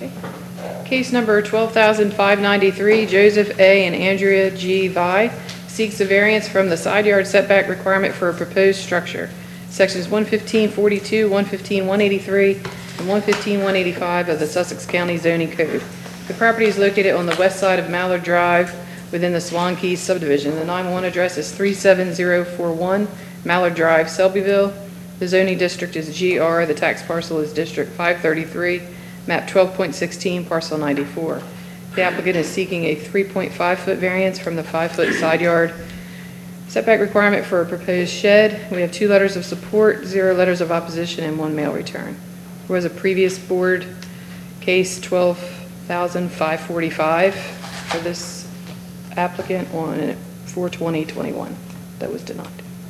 Case number 12,593, Joseph A. and Andrea G. Vi seeks a variance from the side yard setback requirement for a proposed structure. Sections 115.42, 115.183, and 115.185 of the Sussex County Zoning Code. The property is located on the west side of Mallard Drive within the Swan Keys subdivision. The 911 address is 37041 Mallard Drive, Selbyville. The zoning district is GR. The tax parcel is District 533, map 12.16, parcel 94. The applicant is seeking a 3.5-foot variance from the 5-foot side yard setback requirement for a proposed shed. We have 2 letters of support, 0 letters of opposition, and 1 mail return. There was a previous board case 12,545 for this applicant on 4/20/21 that was denied.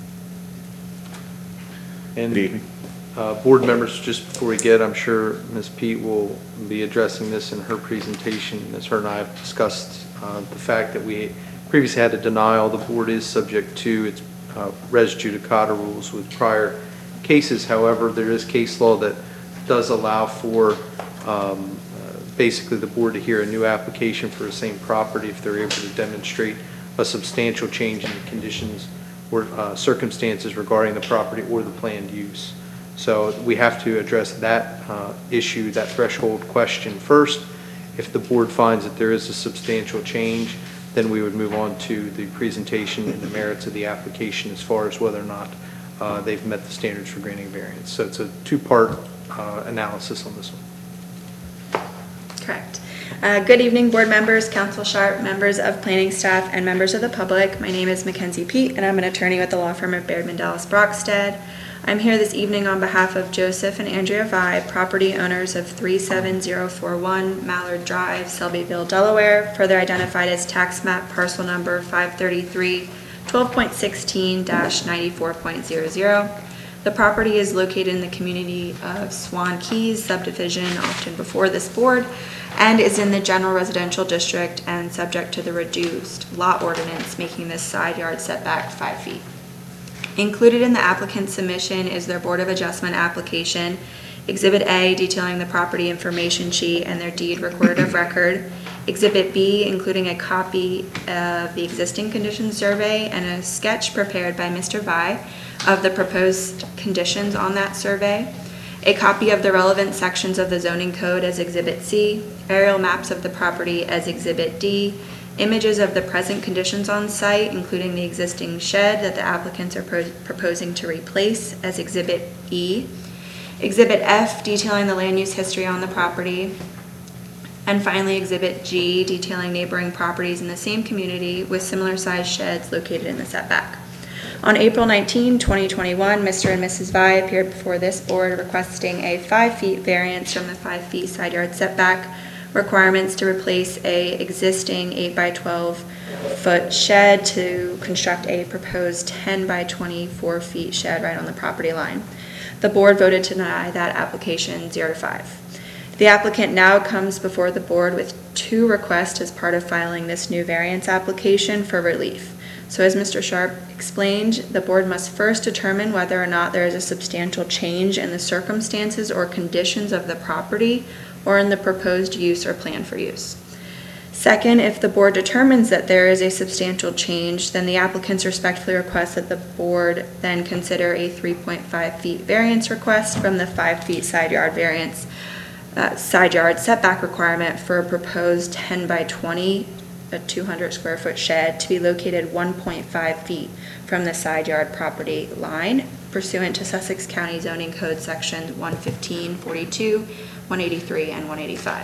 And good evening. Board members, just before we get, I'm sure Ms. Pete will be addressing this in her presentation. As her and I have discussed the fact that we previously had a denial, the board is subject to its res judicata rules with prior cases. However, there is case law that does allow for basically the board to hear a new application for the same property if they're able to demonstrate a substantial change in the conditions or circumstances regarding the property or the planned use. So we have to address that issue, that threshold question first. If the board finds that there is a substantial change, then we would move on to the presentation and the merits of the application as far as whether or not they've met the standards for granting variance. So it's a 2-part analysis on this one. Correct. Good evening, board members, Council Sharp, members of planning staff, and members of the public. My name is Mackenzie Pete, and I'm an attorney with the law firm of Baird Dallas Brockstead. I'm here this evening on behalf of Joseph and Andrea Vi, property owners of 37041 Mallard Drive, Selbyville, Delaware, further identified as tax map parcel number 533 12.16-94.00. The property is located in the community of Swan Keys subdivision, often before this board, and is in the general residential district and subject to the reduced lot ordinance, making this side yard setback 5 feet. Included in the applicant's submission is their Board of Adjustment application, Exhibit A detailing the property information sheet and their deed recorded of record, Exhibit B including a copy of the existing conditions survey and a sketch prepared by Mr. Vi of the proposed conditions on that survey, a copy of the relevant sections of the zoning code as Exhibit C, aerial maps of the property as Exhibit D, images of the present conditions on site, including the existing shed that the applicants are proposing to replace as Exhibit E, Exhibit F detailing the land use history on the property, and finally Exhibit G detailing neighboring properties in the same community with similar sized sheds located in the setback. On April 19, 2021, Mr. and Mrs. Vi appeared before this board requesting a 5-feet variance from the 5-feet side yard setback requirements to replace a existing 8 by 12 foot shed to construct a proposed 10 by 24 feet shed right on the property line. The board voted to deny that application 0-5. The applicant now comes before the board with 2 requests as part of filing this new variance application for relief. So as Mr. Sharp explained, the board must first determine whether or not there is a substantial change in the circumstances or conditions of the property or in the proposed use or plan for use. Second, if the board determines that there is a substantial change, then the applicants respectfully request that the board then consider a 3.5 feet variance request from the 5 feet side yard variance, side yard setback requirement for a proposed 10 by 20, a 200 square foot shed to be located 1.5 feet from the side yard property line pursuant to Sussex County Zoning Code sections 115, 42, 183, and 185.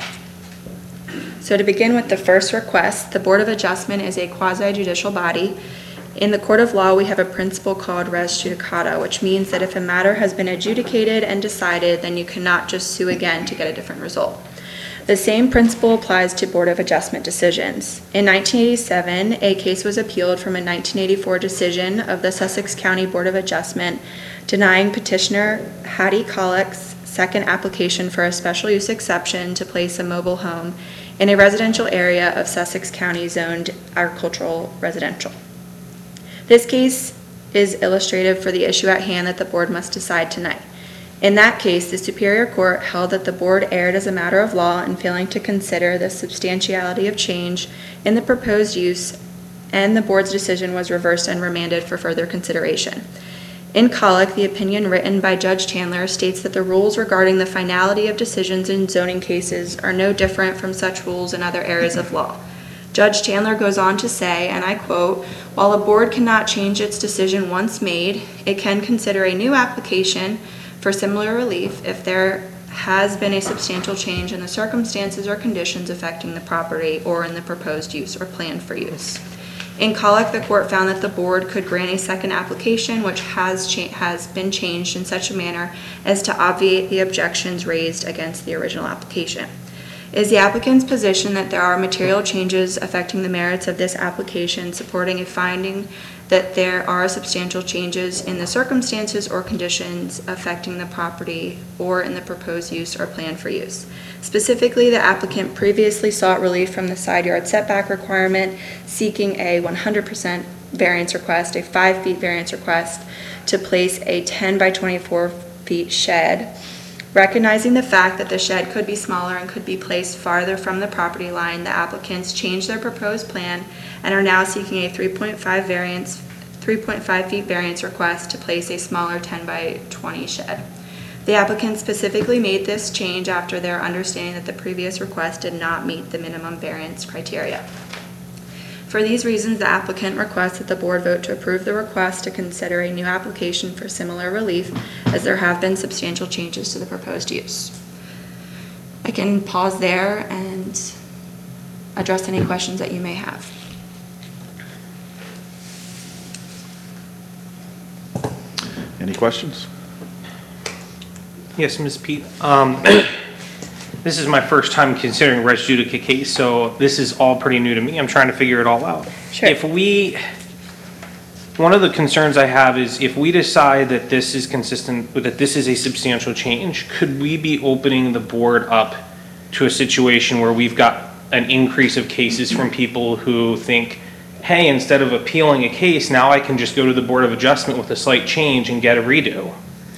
So to begin with the first request, the Board of Adjustment is a quasi-judicial body. In the court of law, we have a principle called res judicata, which means that if a matter has been adjudicated and decided, then you cannot just sue again to get a different result. The same principle applies to Board of Adjustment decisions. In 1987, a case was appealed from a 1984 decision of the Sussex County Board of Adjustment denying petitioner Hattie Collick's second application for a special use exception to place a mobile home in a residential area of Sussex County zoned agricultural residential. This case is illustrative for the issue at hand that the board must decide tonight. In that case, the Superior Court held that the board erred as a matter of law in failing to consider the substantiality of change in the proposed use, and the board's decision was reversed and remanded for further consideration. In Colic, the opinion written by Judge Chandler states that the rules regarding the finality of decisions in zoning cases are no different from such rules in other areas of law. Judge Chandler goes on to say, and I quote, "While a board cannot change its decision once made, it can consider a new application for similar relief if there has been a substantial change in the circumstances or conditions affecting the property or in the proposed use or plan for use." In Colic, the court found that the board could grant a second application which has been changed in such a manner as to obviate the objections raised against the original application. It is the applicant's position that there are material changes affecting the merits of this application, supporting a finding that there are substantial changes in the circumstances or conditions affecting the property or in the proposed use or plan for use. Specifically, the applicant previously sought relief from the side yard setback requirement, seeking a 100% variance request, a 5 feet variance request to place a 10 by 24 feet shed. Recognizing the fact that the shed could be smaller and could be placed farther from the property line, the applicants changed their proposed plan and are now seeking a 3.5 feet variance request to place a smaller 10 by 20 shed. The applicant specifically made this change after their understanding that the previous request did not meet the minimum variance criteria. For these reasons, the applicant requests that the board vote to approve the request to consider a new application for similar relief, as there have been substantial changes to the proposed use. I can pause there and address any questions that you may have. Any questions? Yes, Ms. Pete. This is my first time considering res judicata case, so this is all pretty new to me. I'm trying to figure it all out. Sure. One of the concerns I have is if we decide that this is consistent, that this is a substantial change, could we be opening the board up to a situation where we've got an increase of cases from people who think, hey, instead of appealing a case, now I can just go to the Board of Adjustment with a slight change and get a redo?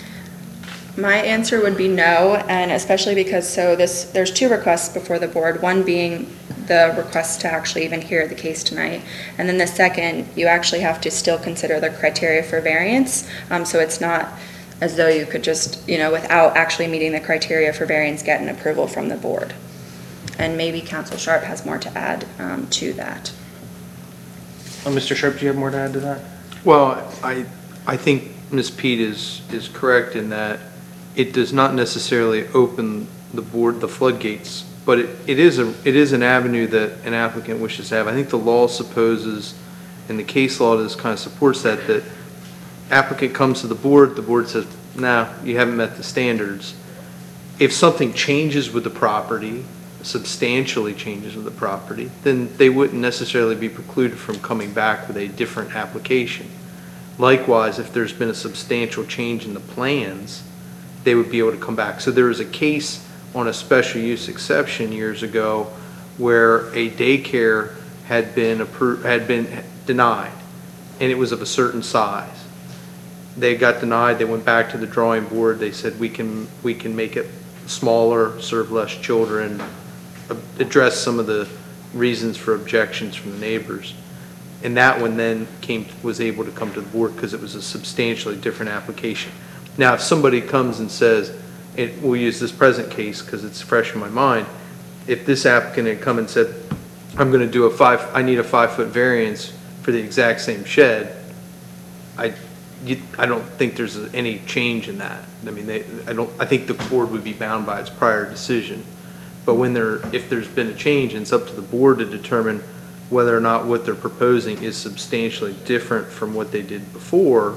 My answer would be no, and especially because there's two requests before the board, one being the request to actually even hear the case tonight, and then the second, you actually have to still consider the criteria for variance, so it's not as though you could just, without actually meeting the criteria for variance, get an approval from the board. And maybe Council Sharp has more to add to that. Mr. Sharp, do you have more to add to that? Well, I think Ms. Pete is correct in that it does not necessarily open the floodgates, but it is an avenue that an applicant wishes to have. I think the law supposes, and the case law kind of supports that applicant comes to the board says, no, you haven't met the standards. If something changes with the property, substantially changes with the property, then they wouldn't necessarily be precluded from coming back with a different application. Likewise, if there's been a substantial change in the plans, they would be able to come back. So there was a case on a special use exception years ago where a daycare had been denied, and it was of a certain size. They got denied. They went back to the drawing board. They said we can make it smaller, serve less children, address some of the reasons for objections from the neighbors. And that one then was able to come to the board because it was a substantially different application. Now, if somebody comes and says, we'll use this present case because it's fresh in my mind, if this applicant had come and said, I'm going to do I need a 5-foot variance for the exact same shed, I don't think there's any change in that. I mean, I think the board would be bound by its prior decision. But if there's been a change, and it's up to the board to determine whether or not what they're proposing is substantially different from what they did before,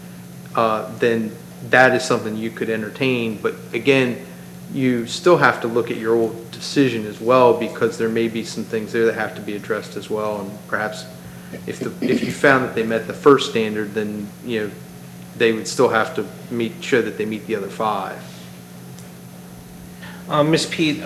then that is something you could entertain. But again, you still have to look at your old decision as well, because there may be some things there that have to be addressed as well. And perhaps if you found that they met the first standard, then they would still have to show that they meet the other 5. Ms. Pete,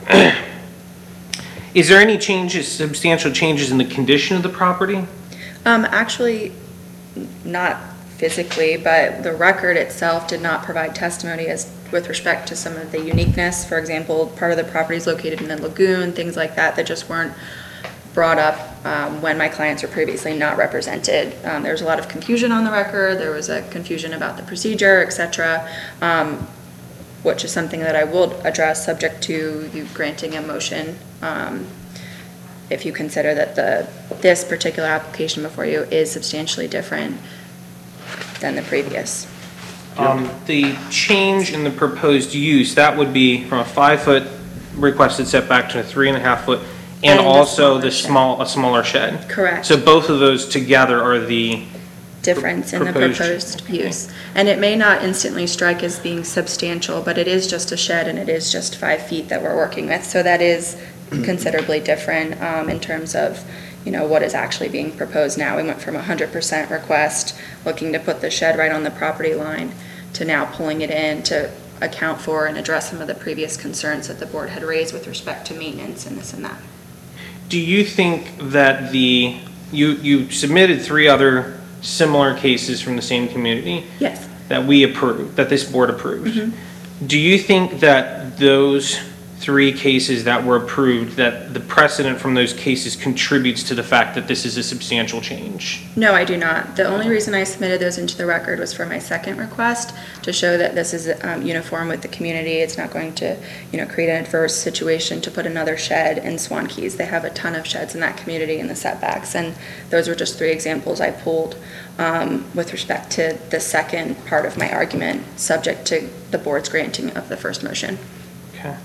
is there any substantial changes in the condition of the property? Actually, not physically, but the record itself did not provide testimony as with respect to some of the uniqueness. For example, part of the property is located in a lagoon, things like that that just weren't brought up when my clients were previously not represented. There was a lot of confusion on the record. There was a confusion about the procedure, et cetera, which is something that I will address subject to you granting a motion if you consider that this particular application before you is substantially different than the previous. The change in the proposed use, that would be from a 5-foot requested setback to a 3.5-foot, and And a also the smaller smaller shed. Correct. So both of those together are the Difference in the proposed use. And it may not instantly strike as being substantial, but it is just a shed and it is just 5 feet that we're working with. So that is considerably different in terms of, what is actually being proposed now. We went from 100% request, looking to put the shed right on the property line, to now pulling it in to account for and address some of the previous concerns that the board had raised with respect to maintenance and this and that. Do you think that you submitted 3 other similar cases from the same community? Yes. That we approved, that this board approved? Mm-hmm. Do you think that those 3 cases that were approved, that the precedent from those cases contributes to the fact that this is a substantial change? No, I do not. The only reason I submitted those into the record was for my second request, to show that this is uniform with the community. It's not going to, create an adverse situation to put another shed in Swan Keys. They have a ton of sheds in that community in the setbacks, and those were just 3 examples I pulled with respect to the second part of my argument, subject to the board's granting of the first motion. Okay.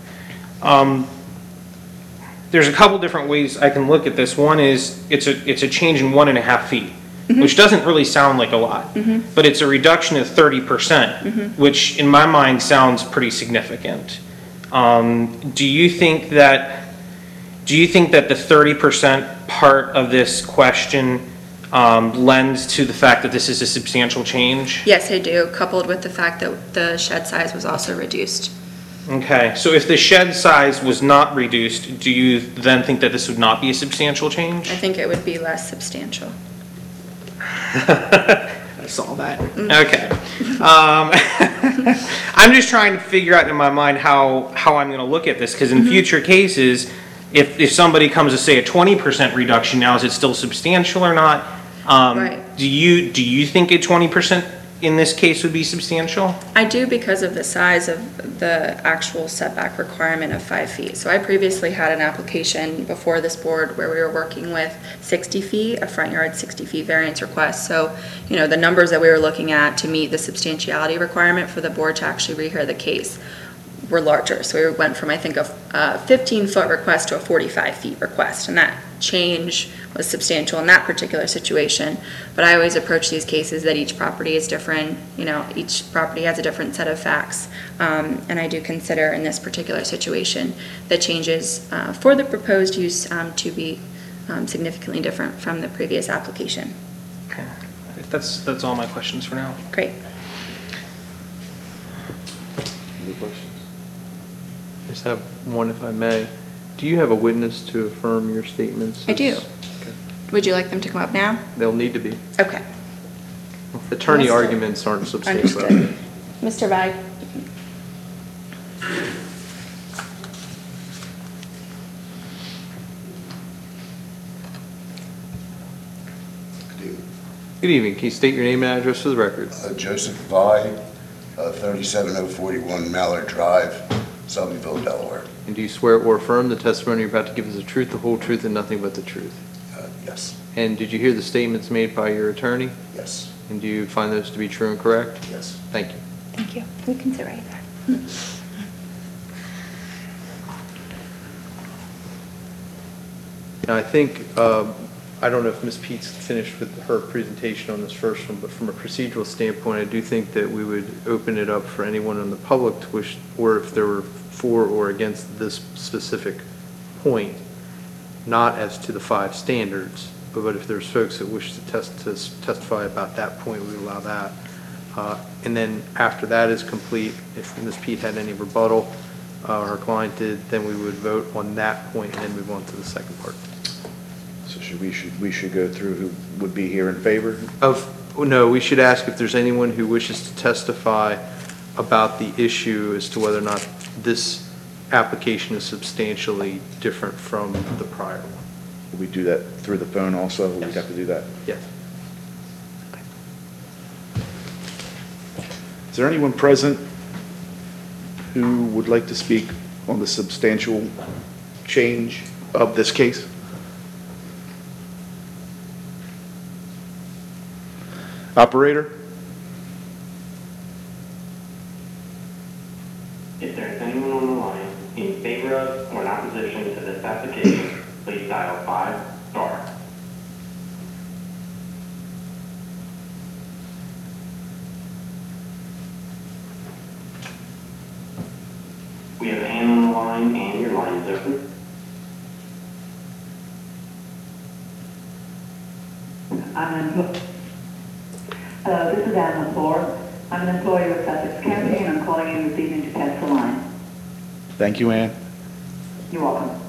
There's a couple different ways I can look at this. One is it's a change in 1.5 feet, which doesn't really sound like a lot, but it's a reduction of 30%, which in my mind sounds pretty significant. Do you think that the 30% part of this question lends to the fact that this is a substantial change? Yes, I do, coupled with the fact that the shed size was also reduced. Okay, so if the shed size was not reduced, do you then think that this would not be a substantial change? I think it would be less substantial. I saw that. Okay. I'm just trying to figure out in my mind how I'm going to look at this, because in future cases, if somebody comes to say a 20% reduction now, is it still substantial or not? Right. Do you think a 20% in this case would be substantial? I do, because of the size of the actual setback requirement of 5 feet. So I previously had an application before this board where we were working with 60 feet, a front yard 60 feet variance request. So, the numbers that we were looking at to meet the substantiality requirement for the board to actually rehear the case were larger. So we went from, I think, a 15-foot request to a 45 feet request, and that change was substantial in that particular situation. But I always approach these cases that each property is different. Each property has a different set of facts, and I do consider in this particular situation the changes for the proposed use to be significantly different from the previous application. Okay. That's all my questions for now. Great. Any questions? I just have one, if I may. Do you have a witness to affirm your statements? I do. Okay. Would you like them to come up now? They'll need to be. Okay. Attorney Understood. arguments aren't substantial. Understood. Mr. Vag? Good evening. Can you state your name and address for the record? Joseph Vai, 37041 Mallard Drive, Selbyville, Delaware. And do you swear or affirm the testimony you're about to give is the truth, the whole truth, and nothing but the truth? Yes. And did you hear the statements made by your attorney? Yes. And do you find those to be true and correct? Yes. Thank you. Thank you. We can sit right there. Now, I think, I don't know if Ms. Pete's finished with her presentation on this first one, but from a procedural standpoint, I do think that we would open it up for anyone in the public to wish, or if there were for or against this specific point, not as to the 5 standards, but if there's folks that wish to testify about that point, we allow that. And then after that is complete, if Ms. Pete had any rebuttal, or her client did, then we would vote on that point and then move on to the second part. So we should go through who would be here in favor? Of No, we should ask if there's anyone who wishes to testify about the issue as to whether or not this application is substantially different from the prior one. Will we do that through the phone also? Will we Yes. have to do that? Yes. Is there anyone present who would like to speak on the substantial change of this case? Operator? If there is anyone on the line in favor of or in opposition to this application, please dial 5*. We have a hand on the line and your line is open. This is Anna Thor. I'm an employee with Sussex County, and I'm calling in this evening to test the line. Thank you, Ann. You're welcome.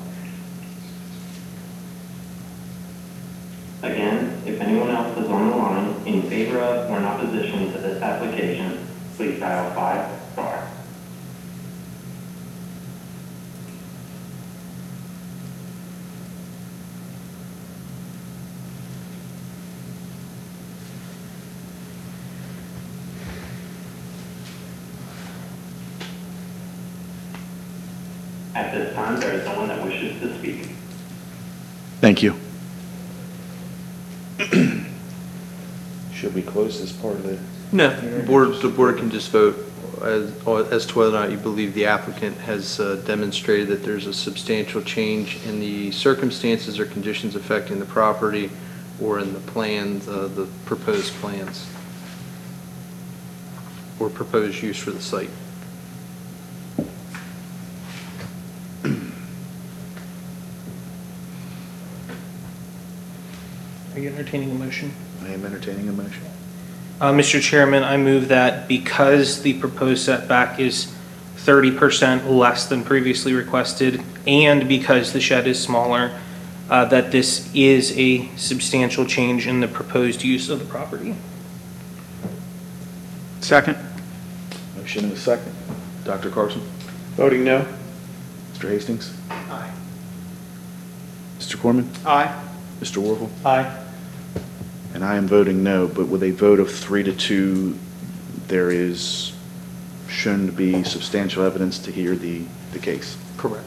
Again, if anyone else is on the line in favor of or in opposition to this application, please dial 5*. At this time, there is no one that wishes to speak. Thank you. Should we close this part of the? No, the board can just vote as to whether or not you believe the applicant has demonstrated that there's a substantial change in the circumstances or conditions affecting the property or in the plans, the proposed plans or proposed use for the site. Are you entertaining a motion? I am entertaining a motion. Mr. Chairman, I move that because the proposed setback is 30% less than previously requested, and because the shed is smaller, that this is a substantial change in the proposed use of the property. Second. Motion and a second. Dr. Carson? Voting no. Mr. Hastings? Aye. Mr. Corman? Aye. Mr. Warfel? Aye. And I am voting no, but with a vote of 3-2, there is shown to be substantial evidence to hear the case. Correct.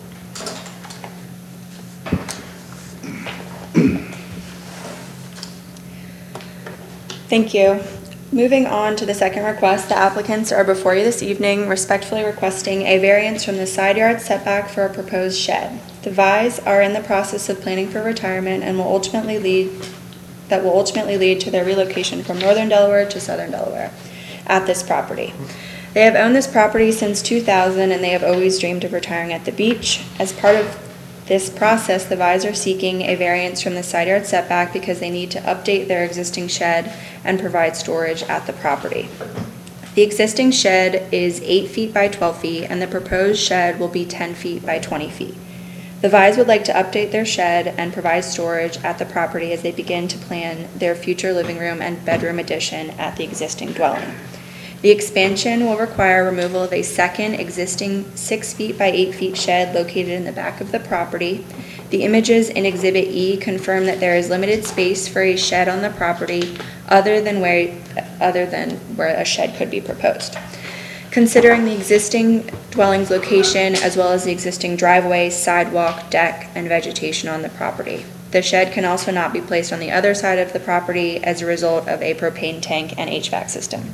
Thank you. Moving on to the second request, the applicants are before you this evening respectfully requesting a variance from the side yard setback for a proposed shed. The Vise are in the process of planning for retirement and will ultimately lead to their relocation from northern Delaware to southern Delaware at this property. They have owned this property since 2000 and they have always dreamed of retiring at the beach. As part of this process, the Vise are seeking a variance from the side yard setback because they need to update their existing shed and provide storage at the property. The existing shed is 8 feet by 12 feet and the proposed shed will be 10 feet by 20 feet. The Vise would like to update their shed and provide storage at the property as they begin to plan their future living room and bedroom addition at the existing dwelling. The expansion will require removal of a second existing 6 feet by 8 feet shed located in the back of the property. The images in Exhibit E confirm that there is limited space for a shed on the property other than where a shed could be proposed. Considering the existing dwelling's location as well as the existing driveway, sidewalk, deck, and vegetation on the property, the shed can also not be placed on the other side of the property as a result of a propane tank and HVAC system.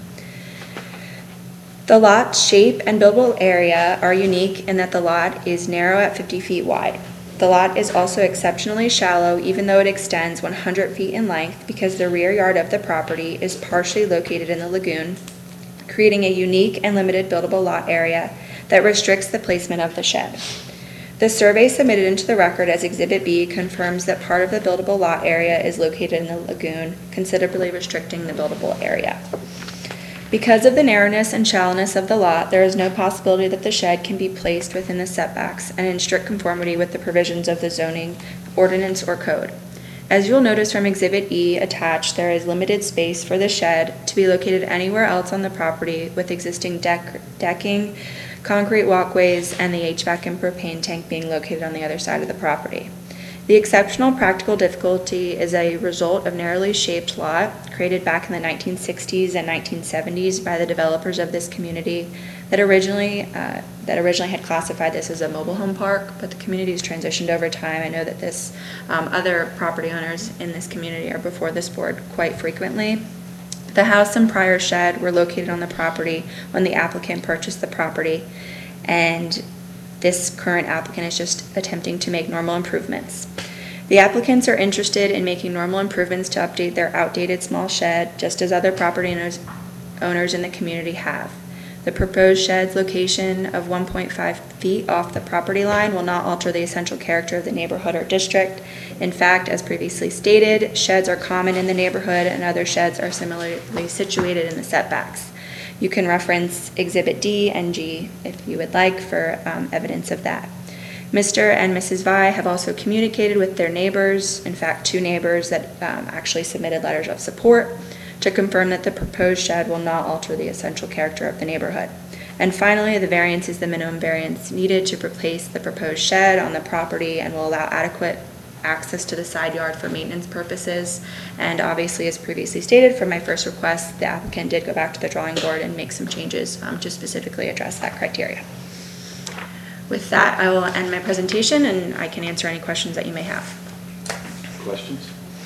The lot's shape and buildable area are unique in that the lot is narrow at 50 feet wide. The lot is also exceptionally shallow even though it extends 100 feet in length because the rear yard of the property is partially located in the lagoon, creating a unique and limited buildable lot area that restricts the placement of the shed. The survey submitted into the record as Exhibit B confirms that part of the buildable lot area is located in the lagoon, considerably restricting the buildable area. Because of the narrowness and shallowness of the lot, there is no possibility that the shed can be placed within the setbacks and in strict conformity with the provisions of the zoning ordinance or code. As you'll notice from Exhibit E attached, there is limited space for the shed to be located anywhere else on the property with existing decking, concrete walkways, and the HVAC and propane tank being located on the other side of the property. The exceptional practical difficulty is a result of narrowly shaped lot created back in the 1960s and 1970s by the developers of this community that originally had classified this as a mobile home park, but the community has transitioned over time. I know that this other property owners in this community are before this board quite frequently. The house and prior shed were located on the property when the applicant purchased the property, and this current applicant is just attempting to make normal improvements. The applicants are interested in making normal improvements to update their outdated small shed, just as other property owners in the community have. The proposed shed's location of 1.5 feet off the property line will not alter the essential character of the neighborhood or district. In fact, as previously stated, sheds are common in the neighborhood and other sheds are similarly situated in the setbacks. You can reference Exhibit D and G if you would like for evidence of that. Mr. and Mrs. Vi have also communicated with their neighbors, in fact 2 neighbors that actually submitted letters of support to confirm that the proposed shed will not alter the essential character of the neighborhood. And finally, the variance is the minimum variance needed to replace the proposed shed on the property and will allow adequate access to the side yard for maintenance purposes. And obviously, as previously stated, from my first request, the applicant did go back to the drawing board and make some changes to specifically address that criteria. With that, I will end my presentation and I can answer any questions that you may have. Questions?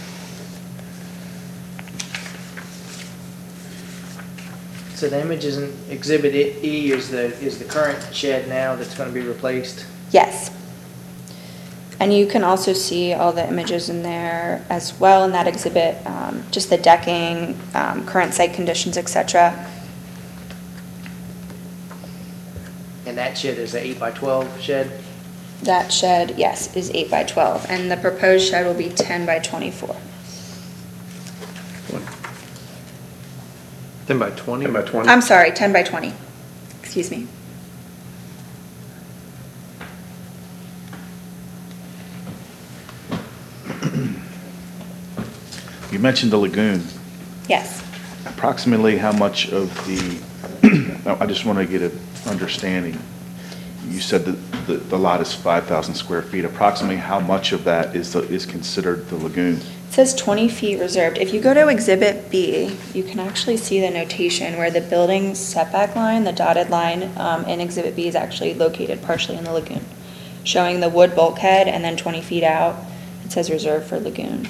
So the images in Exhibit E is the current shed now that's going to be replaced? Yes. And you can also see all the images in there as well in that exhibit, just the decking, current site conditions, etc. And that shed is an 8x12 shed? That shed, yes, is 8 by 12, and the proposed shed will be 10 by 24. 10 by 20? 10 by 20? I'm sorry, 10 by 20. Excuse me. You mentioned the lagoon. Yes. Approximately how much of the, I just want to get an understanding. You said that the lot is 5,000 square feet. Approximately how much of that is considered the lagoon? It says 20 feet reserved. If you go to Exhibit B, you can actually see the notation where the building setback line, the dotted line in Exhibit B is actually located partially in the lagoon, showing the wood bulkhead and then 20 feet out, it says reserved for lagoon.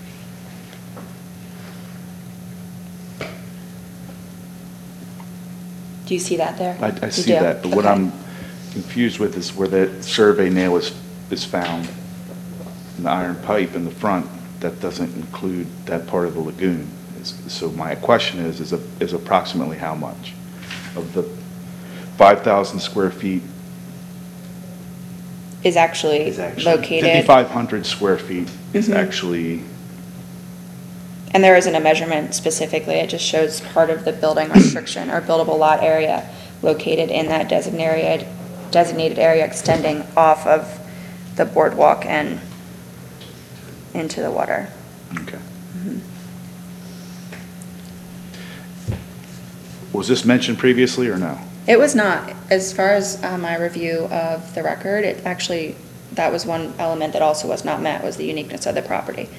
Do you see that there? I You see do? that, but what Okay. I'm confused with is where that survey nail is found, and the iron pipe in the front, that doesn't include that part of the lagoon. So my question is approximately how much of the 5,000 square feet Is actually is actually, located. 5,500 square feet is Mhm. actually, And there isn't a measurement specifically, it just shows part of the building restriction or buildable lot area located in that designated area extending off of the boardwalk and into the water. okay. Mhm. Was this mentioned previously or no? It was not, as far as my review of the record, it actually, that was one element that also was not met, was the uniqueness of the property.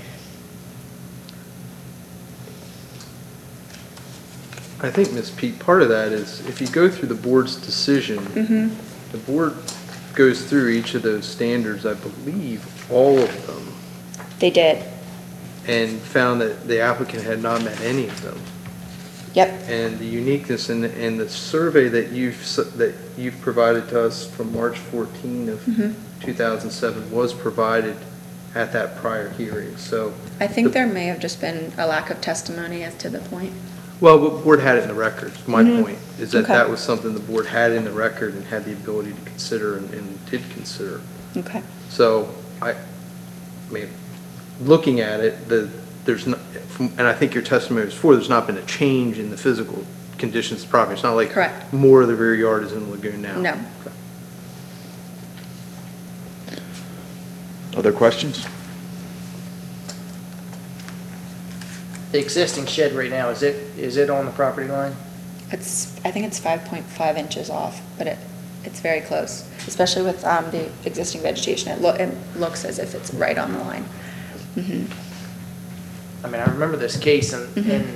I think, Ms. Pete, part of that is if you go through the board's decision, Mm-hmm. the board goes through each of those standards, I believe, all of them, They did, and found that the applicant had not met any of them. yep. And the uniqueness in the survey that you've provided to us from March 14 of Mhm. 2007 was provided at that prior hearing, so. I think there may have just been a lack of testimony as to the point. Well, the board had it in the record, my Mhm. point, is that Okay. that was something the board had in the record and had the ability to consider and did consider. Okay. So, I mean, looking at it, there's not, and I think your testimony was before, there's not been a change in the physical conditions of the property. It's not like Correct. more of the rear yard is in the lagoon now. No. Okay. Other questions? the existing shed right now, is it on the property line? I think it's 5.5 inches off, but it's very close, especially with the existing vegetation. It looks as if it's right on the line. Mhm. I mean, I remember this case and Mhm.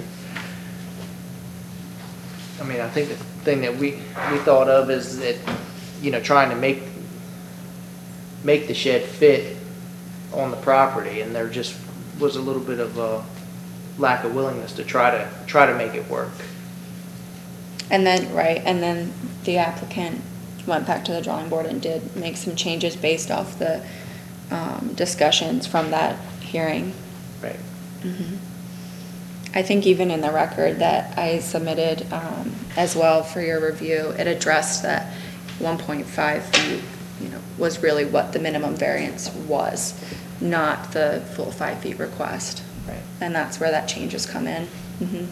I mean, I think the thing that we thought of is that, trying to make the shed fit on the property, and there just was a little bit of a lack of willingness to try to make it work. And then the applicant went back to the drawing board and did make some changes based off the discussions from that hearing. Right. Mhm. I think even in the record that I submitted as well for your review, it addressed that 1.5 feet, was really what the minimum variance was, not the full 5 feet request. Right. And that's where that changes come in. Mhm.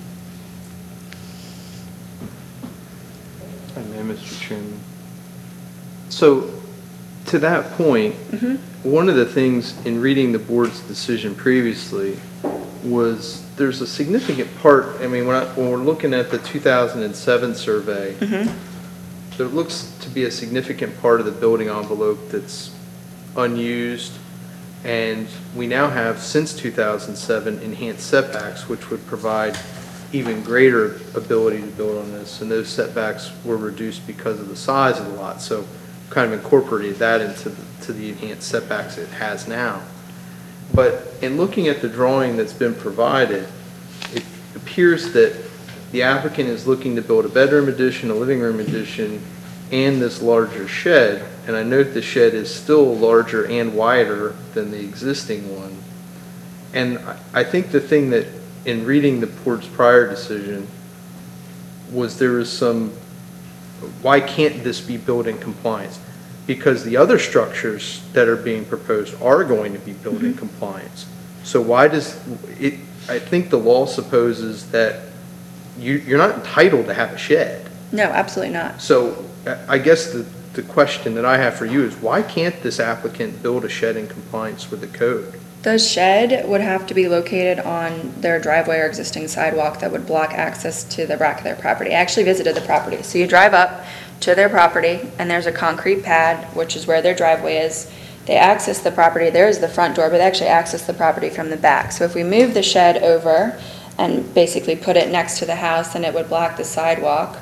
I may, Mr. Chairman. So, to that point, Mhm. one of the things in reading the board's decision previously was there's a significant part, I mean, when we're looking at the 2007 survey, Mhm. there looks to be a significant part of the building envelope that's unused, and we now have, since 2007, enhanced setbacks, which would provide even greater ability to build on this, and those setbacks were reduced because of the size of the lot, so kind of incorporated that into the enhanced setbacks it has now. But in looking at the drawing that's been provided, it appears that the applicant is looking to build a bedroom addition, a living room addition, and this larger shed, and I note the shed is still larger and wider than the existing one. And I think the thing that, in reading the board's prior decision, was there was some, why can't this be built in compliance? Because the other structures that are being proposed are going to be built in compliance. So why does it, I think the law supposes that you're not entitled to have a shed. No, absolutely not. So I guess the question that I have for you is, why can't this applicant build a shed in compliance with the code? The shed would have to be located on their driveway or existing sidewalk that would block access to the back of their property. I actually visited the property. So you drive up to their property and there's a concrete pad, which is where their driveway is. They access the property. There's the front door, but they actually access the property from the back. So if we move the shed over and basically put it next to the house, then it would block the sidewalk.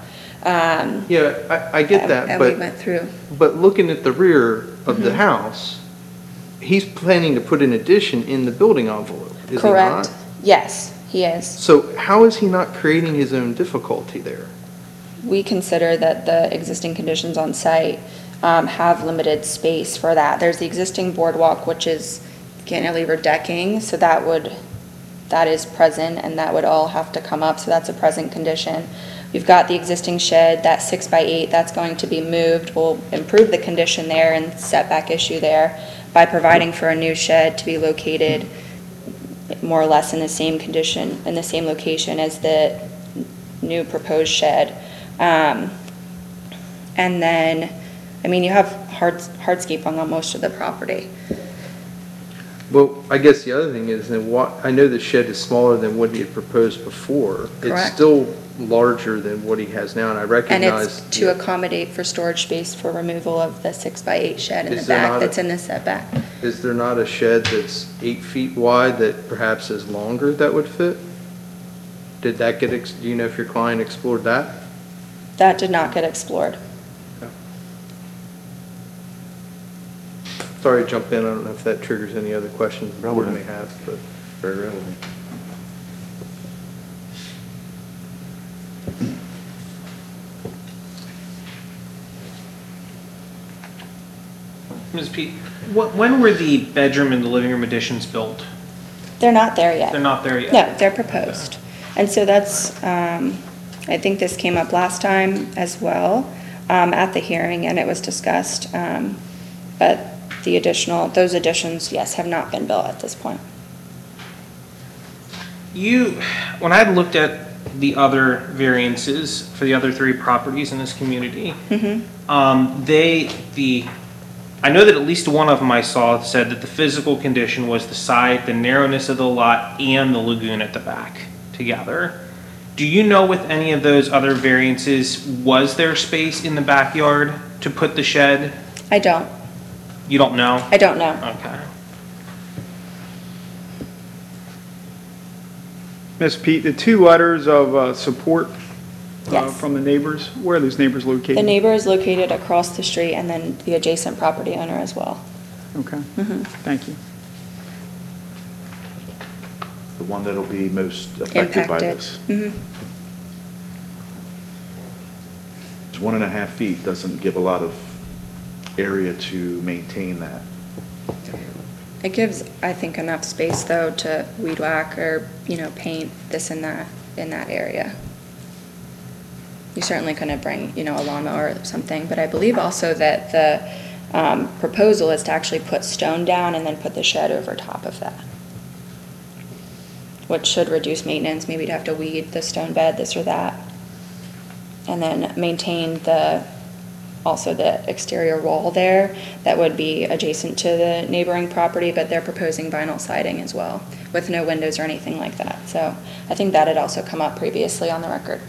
Yeah, I get that, and we went through. but looking at the rear of the house, he's planning to put an addition in the building envelope, is he not? Correct. Yes, he is. So how is he not creating his own difficulty there? We consider that the existing conditions on site have limited space for that. There's the existing boardwalk, which is cantilever decking, so that is present, and that would all have to come up, so that's a present condition. We've got the existing shed, that 6x8, that's going to be moved. We'll improve the condition there and setback issue there by providing for a new shed to be located more or less in the same condition, in the same location as the new proposed shed. And then, I mean, you have hardscaping on most of the property. Well, I guess the other thing is, I know the shed is smaller than what he had proposed before. It's Correct. still larger than what he has now, and I And recognize. it's to accommodate for storage space for removal of the 6x8 shed in the Is there back not that's in the setback. Is there not a shed that's 8 feet wide that perhaps is longer that would fit? Did that get, do you know if your client explored that? That did not get explored. Sorry to jump in, I don't know if that triggers any other questions the board may have, but. Very relevant. Ms. Pete, when were the bedroom and the living room additions built? They're not there yet. They're not there yet? No, they're proposed. And so that's, I think this came up last time as well, at the hearing, and it was discussed. But those additions, yes, have not been built at this point. When I had looked at the other variances for the other three properties in this community, Mhm. I know that at least one of them I saw said that the physical condition was the side, the narrowness of the lot, and the lagoon at the back together. Do you know with any of those other variances, was there space in the backyard to put the shed? I don't. You don't know? I don't know. Okay. Ms. Pete, the two letters of support Yes. from the neighbors, where are those neighbors located? The neighbor is located across the street and then the adjacent property owner as well. Okay, Mhm. thank you. The one that'll be most affected by Impacted. this. Mhm. 'Cause 1.5 feet doesn't give a lot of area to maintain that. It gives, I think, enough space though to weed whack or, paint this and that in that area. You certainly couldn't bring, a lawnmower or something, but I believe also that the proposal is to actually put stone down and then put the shed over top of that, which should reduce maintenance. Maybe you'd have to weed the stone bed, this or that, and then maintain also the exterior wall there that would be adjacent to the neighboring property, but they're proposing vinyl siding as well, with no windows or anything like that. So I think that had also come up previously on the record.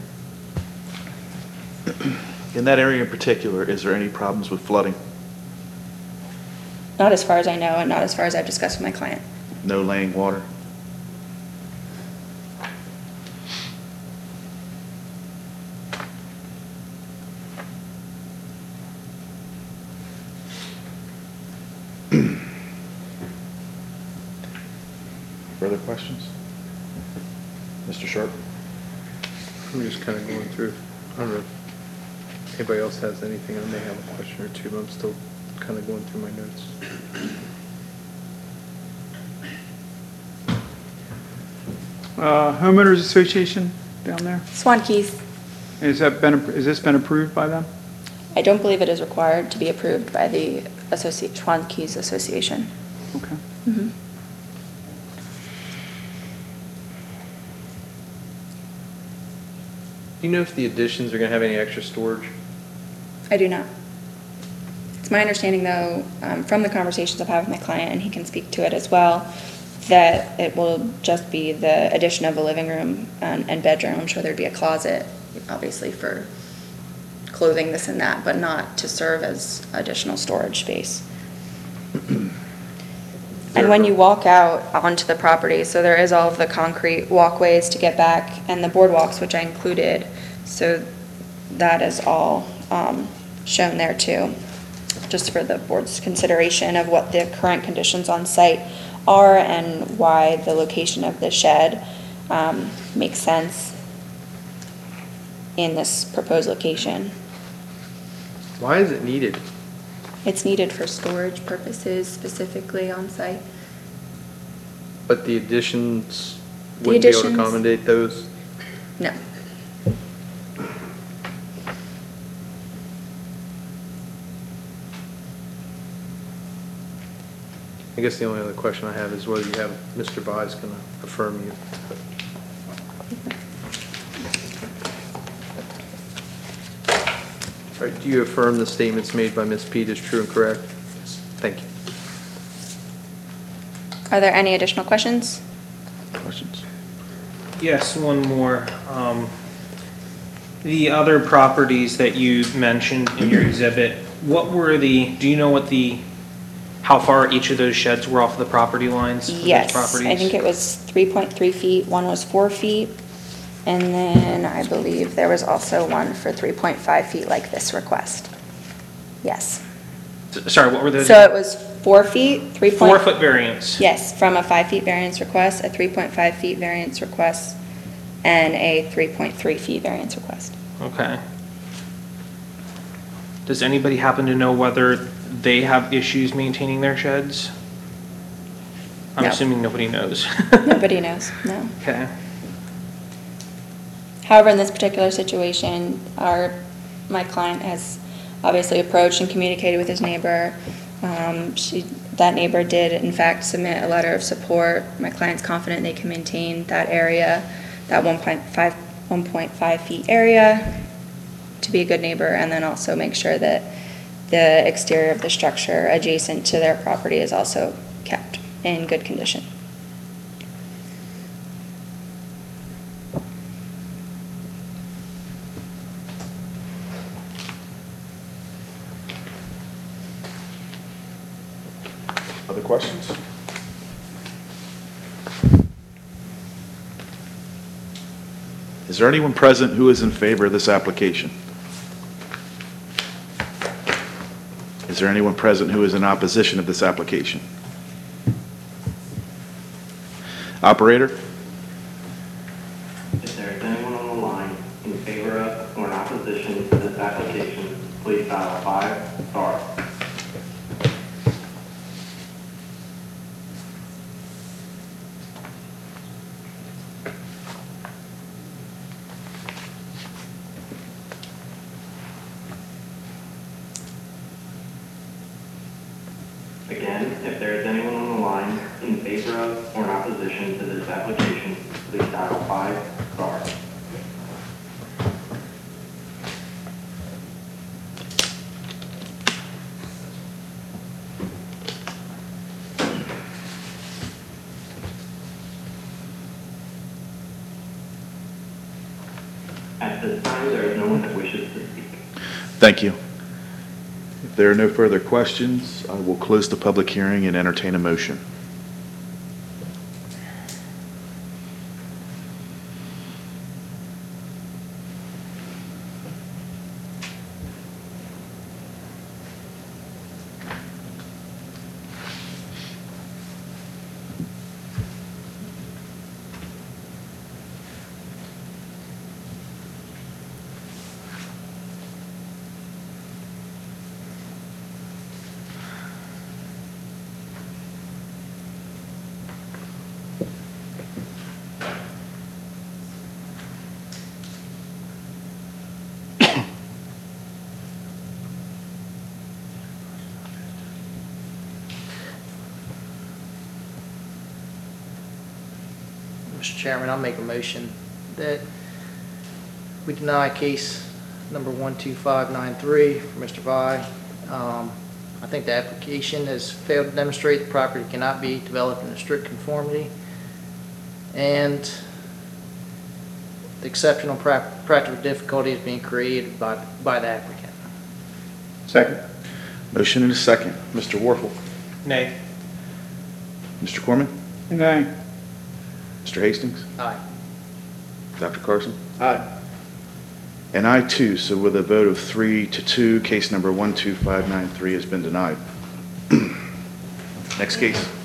In that area in particular, is there any problems with flooding? Not as far as I know, and not as far as I've discussed with my client. No laying water? Further questions? Mr. Sharp? I'm just kind of going through, I don't know if anybody else has anything. I may have a question or two, but I'm still kind of going through my notes. Homeowners Association down there, Swan Keys. has this been approved by them? I don't believe it is required to be approved by the Swan Keys Association. Okay. Mhm. Do you know if the additions are going to have any extra storage? I do not. It's my understanding, though, from the conversations I've had with my client, and he can speak to it as well, that it will just be the addition of a living room and bedroom. I'm sure there'd be a closet, obviously, for clothing, this and that, but not to serve as additional storage space. And when you walk out onto the property, so there is all of the concrete walkways to get back and the boardwalks, which I included, so that is all shown there too, just for the board's consideration of what the current conditions on site are and why the location of the shed makes sense in this proposed location. Why is it needed? It's needed for storage purposes specifically on site. But the additions The wouldn't be able to additions- accommodate those? No. I guess the only other question I have is whether you have Mr. Vise going to affirm you. All right, do you affirm the statements made by Ms. Pete is true and correct? Yes. Thank you. Are there any additional questions? Questions? Yes, one more. The other properties that you mentioned in your exhibit, do you know how far each of those sheds were off the property lines? of those Yes, properties? I think it was 3.3 feet, one was 4 feet, and then I believe there was also one for 3.5 feet like this request. Yes. Sorry, what were those? So it was 4 feet, 3. 4 foot variance. Yes, from a 5 feet variance request, a 3.5 feet variance request, and a 3.3 feet variance request. Okay. Does anybody happen to know whether they have issues maintaining their sheds? I'm No. assuming nobody knows. Nobody knows, no. Okay. However, in this particular situation, my client has obviously approached and communicated with his neighbor. That neighbor did, in fact, submit a letter of support. My client's confident they can maintain that area, that 1.5 feet area, to be a good neighbor, and then also make sure that the exterior of the structure adjacent to their property is also kept in good condition. Other questions? Is there anyone present who is in favor of this application? Is there anyone present who is in opposition of this application? Operator? If there is anyone on the line in favor of or in opposition to this application, please dial 5 *. Again, if there is anyone on the line in favor of or in opposition to this application, please dial 5 *. At this time, there is no one that wishes to speak. Thank you. If there are no further questions, I will close the public hearing and entertain a motion. Mr. Chairman, I'll make a motion that we deny case number 12593 for Mr. Vi. I think the application has failed to demonstrate the property cannot be developed in a strict conformity, and the exceptional practical difficulty is being created by the applicant. Second. Motion and a second. Mr. Warfel? Nay. Mr. Corman? Nay. Mr. Hastings? Aye. Dr. Carson? Aye. And I too, so with a vote of 3-2, case number 12593 has been denied. Next case.